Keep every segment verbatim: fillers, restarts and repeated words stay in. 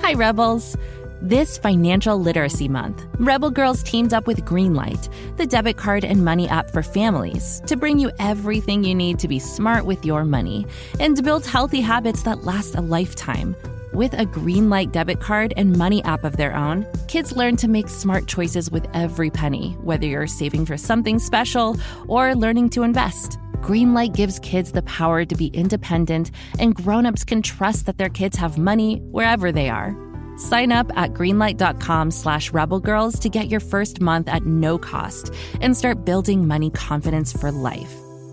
Hi, Rebels. This Financial Literacy Month, Rebel Girls teamed up with Greenlight, the debit card and money app for families, to bring you everything you need to be smart with your money and to build healthy habits that last a lifetime. With a Greenlight debit card and money app of their own, kids learn to make smart choices with every penny, whether you're saving for something special or learning to invest. Greenlight gives kids the power to be independent, and grown-ups can trust that their kids have money wherever they are. Sign up at greenlight.com slash rebelgirls to get your first month at no cost and start building money confidence for life.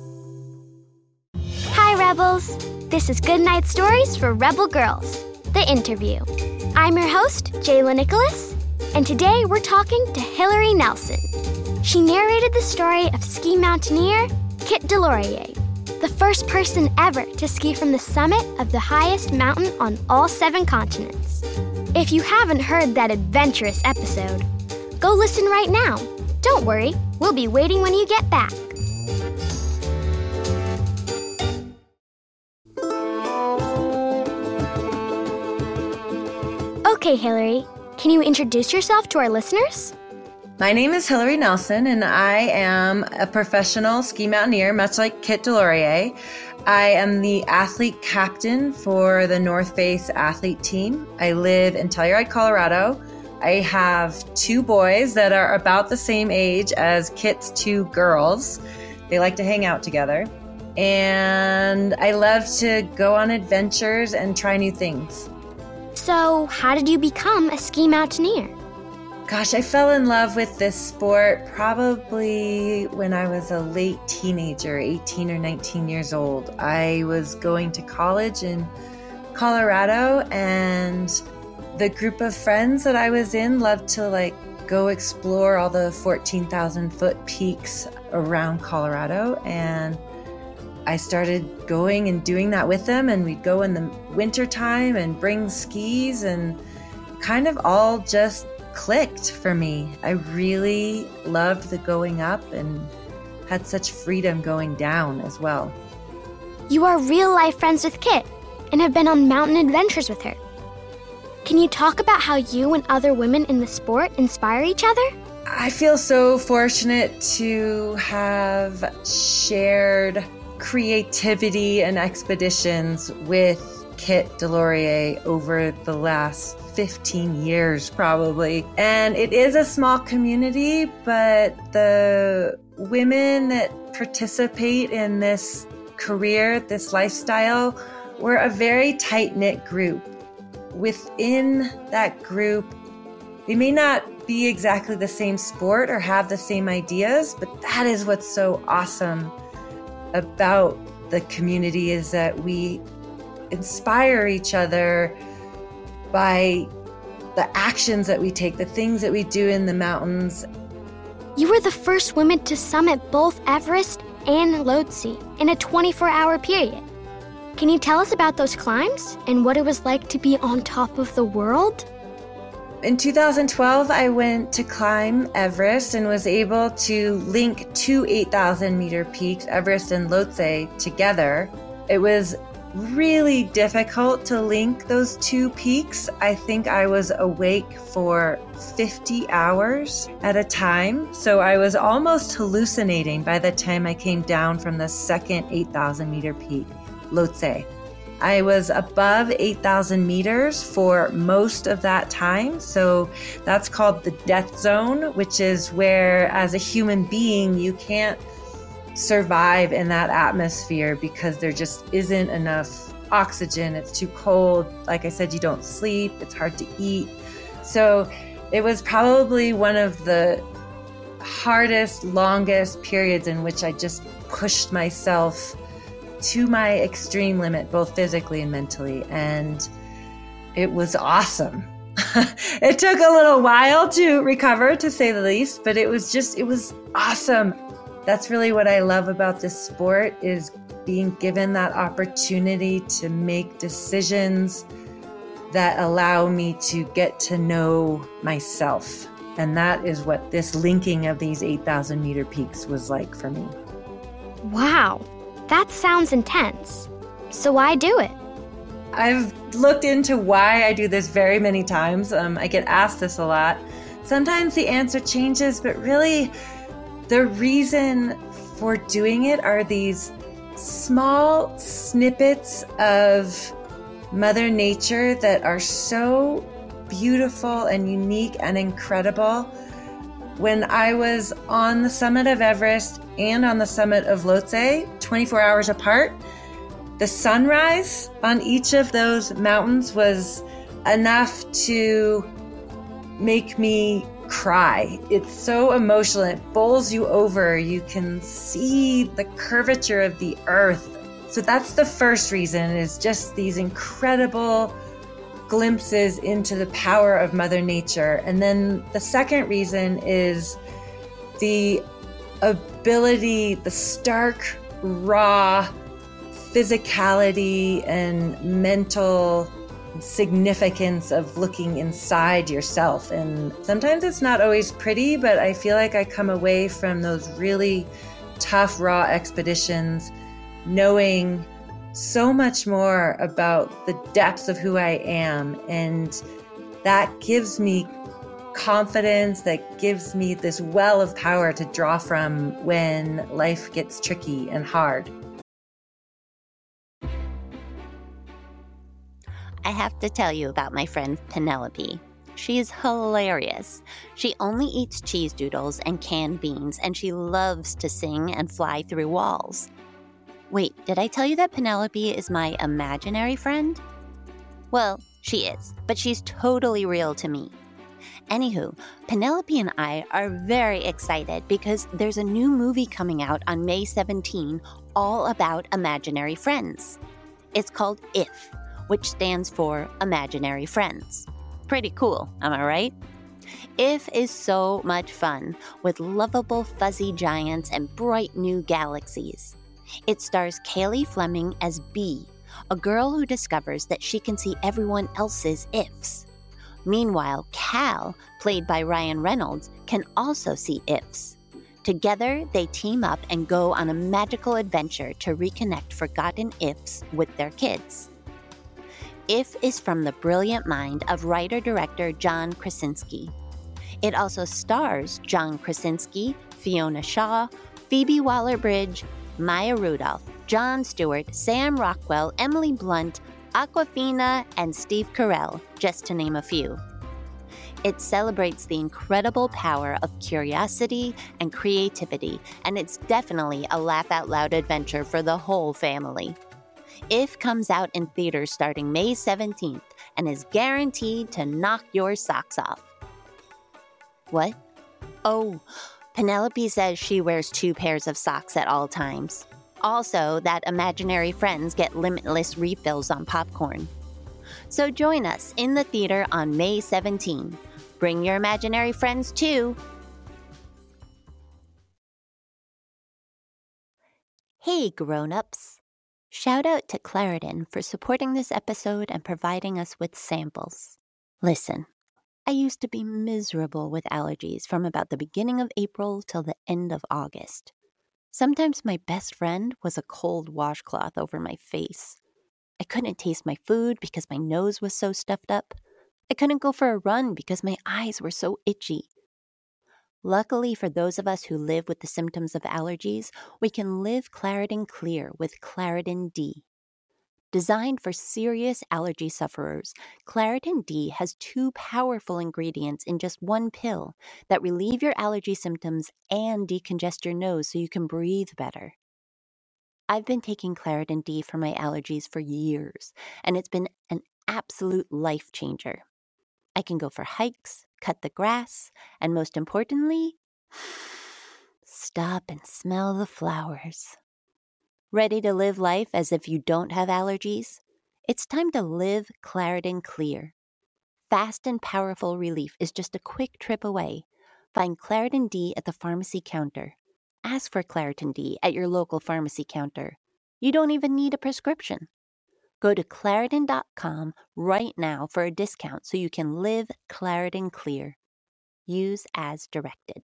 Hi, Rebels. This is Goodnight Stories for Rebel Girls, the interview. I'm your host, Jayla Nicholas, and today we're talking to Hillary Nelson. She narrated the story of ski mountaineer Kit DesLauriers, the first person ever to ski from the summit of the highest mountain on all seven continents. If you haven't heard that adventurous episode, go listen right now. Don't worry, we'll be waiting when you get back. Okay, Hillary, can you introduce yourself to our listeners? My name is Hillary Nelson, and I am a professional ski mountaineer, much like Kit DesLauriers. I am the athlete captain for the North Face athlete team. I live in Telluride, Colorado. I have two boys that are about the same age as Kit's two girls. They like to hang out together. And I love to go on adventures and try new things. So, how did you become a ski mountaineer? Gosh, I fell in love with this sport probably when I was a late teenager, eighteen or nineteen years old. I was going to college in Colorado, and the group of friends that I was in loved to like go explore all the fourteen thousand foot peaks around Colorado. And I started going and doing that with them, and we'd go in the wintertime and bring skis, and kind of all just clicked for me. I really loved the going up and had such freedom going down as well. You are real-life friends with Kit and have been on mountain adventures with her. Can you talk about how you and other women in the sport inspire each other? I feel so fortunate to have shared creativity and expeditions with Kit DesLauriers over the last fifteen years probably. And it is a small community, but the women that participate in this career, this lifestyle, we're a very tight-knit group. Within that group, we may not be exactly the same sport or have the same ideas, but that is what's so awesome about the community, is that we inspire each other by the actions that we take, the things that we do in the mountains. You were the first women to summit both Everest and Lhotse in a twenty-four hour period. Can you tell us about those climbs and what it was like to be on top of the world? In two thousand twelve, I went to climb Everest and was able to link two eight thousand meter peaks, Everest and Lhotse, together. It was really difficult to link those two peaks. I think I was awake for fifty hours at a time. So I was almost hallucinating by the time I came down from the second eight thousand meter peak, Lhotse. I was above eight thousand meters for most of that time. So that's called the death zone, which is where, as a human being, you can't survive in that atmosphere because there just isn't enough oxygen. It's too cold. Like I said, you don't sleep. It's hard to eat. So it was probably one of the hardest, longest periods in which I just pushed myself to my extreme limit, both physically and mentally. And it was awesome. It took a little while to recover, to say the least, but it was just, it was awesome. That's really what I love about this sport, is being given that opportunity to make decisions that allow me to get to know myself. And that is what this linking of these eight thousand meter peaks was like for me. Wow, that sounds intense. So why do it? I've looked into why I do this very many times. Um, I get asked this a lot. Sometimes the answer changes, but really the reason for doing it are these small snippets of Mother Nature that are so beautiful and unique and incredible. When I was on the summit of Everest and on the summit of Lhotse, twenty-four hours apart, the sunrise on each of those mountains was enough to make me cry. It's so emotional. It bowls you over. You can see the curvature of the earth. So that's the first reason, is just these incredible glimpses into the power of Mother Nature. And then the second reason is the ability, the stark, raw physicality and mental significance of looking inside yourself. And sometimes it's not always pretty, but I feel like I come away from those really tough, raw expeditions knowing so much more about the depths of who I am. And that gives me confidence, that gives me this well of power to draw from when life gets tricky and hard. I have to tell you about my friend Penelope. She is hilarious. She only eats cheese doodles and canned beans, and she loves to sing and fly through walls. Wait, did I tell you that Penelope is my imaginary friend? Well, she is, but she's totally real to me. Anywho, Penelope and I are very excited because there's a new movie coming out on May seventeenth all about imaginary friends. It's called IF, which stands for Imaginary Friends. Pretty cool, am I right? IF is so much fun, with lovable fuzzy giants and bright new galaxies. It stars Cailey Fleming as Bee, a girl who discovers that she can see everyone else's ifs. Meanwhile, Cal, played by Ryan Reynolds, can also see ifs. Together, they team up and go on a magical adventure to reconnect forgotten ifs with their kids. IF is from the brilliant mind of writer-director John Krasinski. It also stars John Krasinski, Fiona Shaw, Phoebe Waller-Bridge, Maya Rudolph, Jon Stewart, Sam Rockwell, Emily Blunt, Awkwafina, and Steve Carell, just to name a few. It celebrates the incredible power of curiosity and creativity, and it's definitely a laugh-out-loud adventure for the whole family. IF comes out in theaters starting May seventeenth and is guaranteed to knock your socks off. What? Oh, Penelope says she wears two pairs of socks at all times. Also, that imaginary friends get limitless refills on popcorn. So join us in the theater on May seventeenth. Bring your imaginary friends too. Hey, grown-ups. Shout out to Claritin for supporting this episode and providing us with samples. Listen, I used to be miserable with allergies from about the beginning of April till the end of August. Sometimes my best friend was a cold washcloth over my face. I couldn't taste my food because my nose was so stuffed up. I couldn't go for a run because my eyes were so itchy. Luckily for those of us who live with the symptoms of allergies, we can live Claritin Clear with Claritin D. Designed for serious allergy sufferers, Claritin D has two powerful ingredients in just one pill that relieve your allergy symptoms and decongest your nose so you can breathe better. I've been taking Claritin D for my allergies for years, and it's been an absolute life changer. I can go for hikes, cut the grass, and most importantly, stop and smell the flowers. Ready to live life as if you don't have allergies? It's time to live Claritin Clear. Fast and powerful relief is just a quick trip away. Find Claritin D at the pharmacy counter. Ask for Claritin D at your local pharmacy counter. You don't even need a prescription. Go to Claritin dot com right now for a discount so you can live Claritin Clear. Use as directed.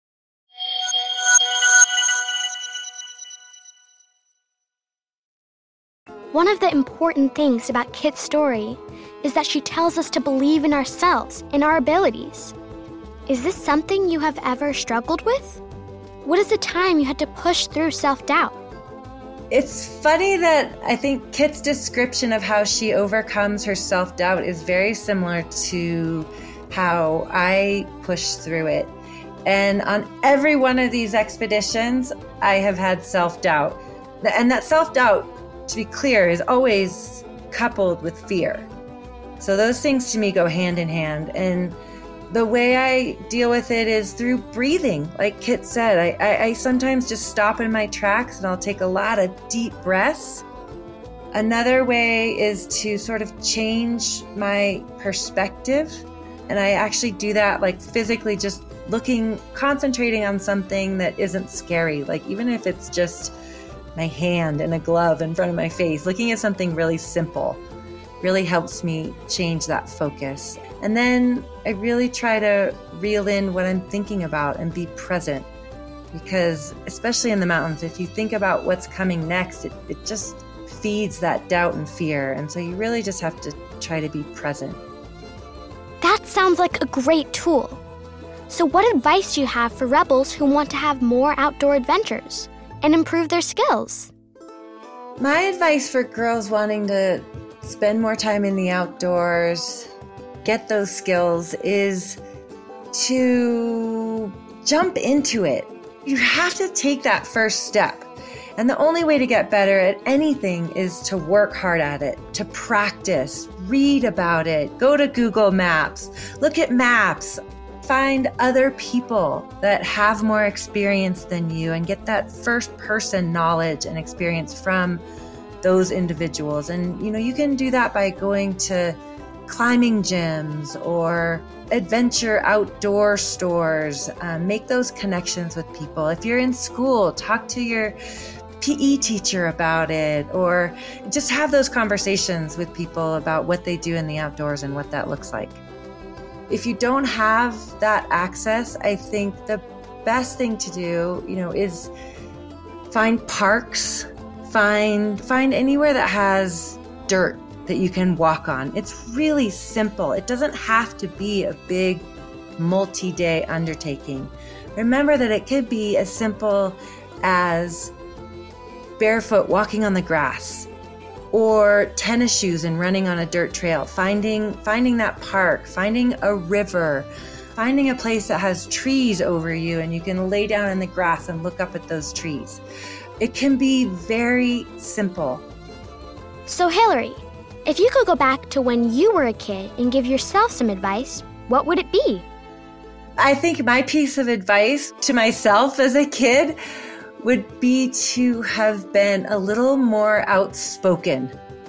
One of the important things about Kit's story is that she tells us to believe in ourselves and our abilities. Is this something you have ever struggled with? What is the time you had to push through self-doubt? It's funny that I think Kit's description of how she overcomes her self-doubt is very similar to how I pushed through it. And on every one of these expeditions, I have had self-doubt. And that self-doubt, to be clear, is always coupled with fear. So those things to me go hand in hand. And the way I deal with it is through breathing. Like Kit said, I, I, I sometimes just stop in my tracks and I'll take a lot of deep breaths. Another way is to sort of change my perspective. And I actually do that like physically, just looking, concentrating on something that isn't scary. Like even if it's just my hand and a glove in front of my face, looking at something really simple really helps me change that focus. And then I really try to reel in what I'm thinking about and be present. Because especially in the mountains, if you think about what's coming next, it, it just feeds that doubt and fear. And so you really just have to try to be present. That sounds like a great tool. So what advice do you have for rebels who want to have more outdoor adventures and improve their skills? My advice for girls wanting to spend more time in the outdoors, get those skills, is to jump into it. You have to take that first step. And the only way to get better at anything is to work hard at it, to practice, read about it, go to Google Maps, look at maps, find other people that have more experience than you and get that first person knowledge and experience from those individuals. And, you know, you can do that by going to climbing gyms or adventure outdoor stores. Um, make those connections with people. If you're in school, talk to your P E teacher about it, or just have those conversations with people about what they do in the outdoors and what that looks like. If you don't have that access, I think the best thing to do, you know, is find parks, find find anywhere that has dirt that you can walk on. It's really simple. It doesn't have to be a big multi-day undertaking. Remember that it could be as simple as barefoot walking on the grass, or tennis shoes and running on a dirt trail, finding finding that park, finding a river, finding a place that has trees over you and you can lay down in the grass and look up at those trees. It can be very simple. So Hillary, if you could go back to when you were a kid and give yourself some advice, what would it be? I think my piece of advice to myself as a kid would be to have been a little more outspoken.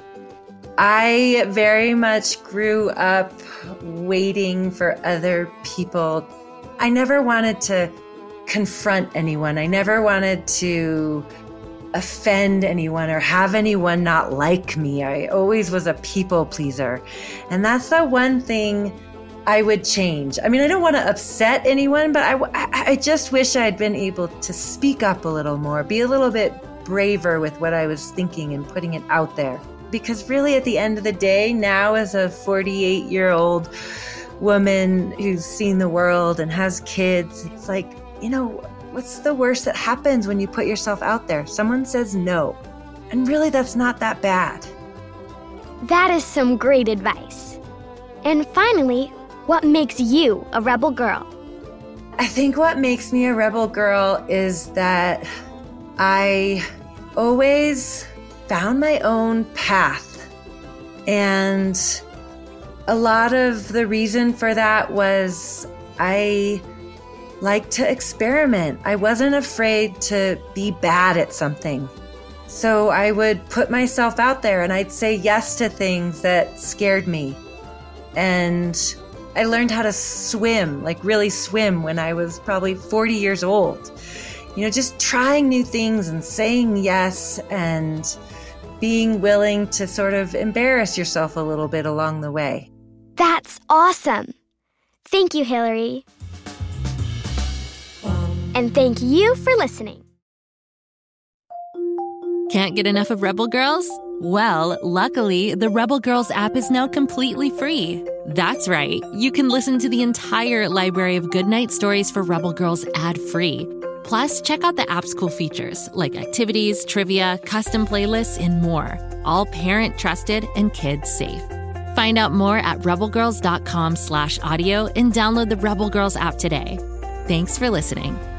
I very much grew up waiting for other people. I never wanted to confront anyone. I never wanted to offend anyone or have anyone not like me. I always was a people pleaser. And that's the one thing I would change. I mean, I don't want to upset anyone, but I, I just wish I'd been able to speak up a little more, be a little bit braver with what I was thinking and putting it out there. Because really at the end of the day, now as a forty-eight-year-old woman who's seen the world and has kids, it's like, you know, what's the worst that happens when you put yourself out there? Someone says no. And really, that's not that bad. That is some great advice. And finally, what makes you a rebel girl? I think what makes me a rebel girl is that I always found my own path. And a lot of the reason for that was I like to experiment. I wasn't afraid to be bad at something. So I would put myself out there and I'd say yes to things that scared me. And I learned how to swim, like really swim, when I was probably forty years old. You know, just trying new things and saying yes and being willing to sort of embarrass yourself a little bit along the way. That's awesome. Thank you, Hillary. And thank you for listening. Can't get enough of Rebel Girls? Well, luckily, the Rebel Girls app is now completely free. That's right. You can listen to the entire library of goodnight stories for Rebel Girls ad-free. Plus, check out the app's cool features like activities, trivia, custom playlists, and more. All parent-trusted and kids-safe. Find out more at rebelgirls.com slash audio and download the Rebel Girls app today. Thanks for listening.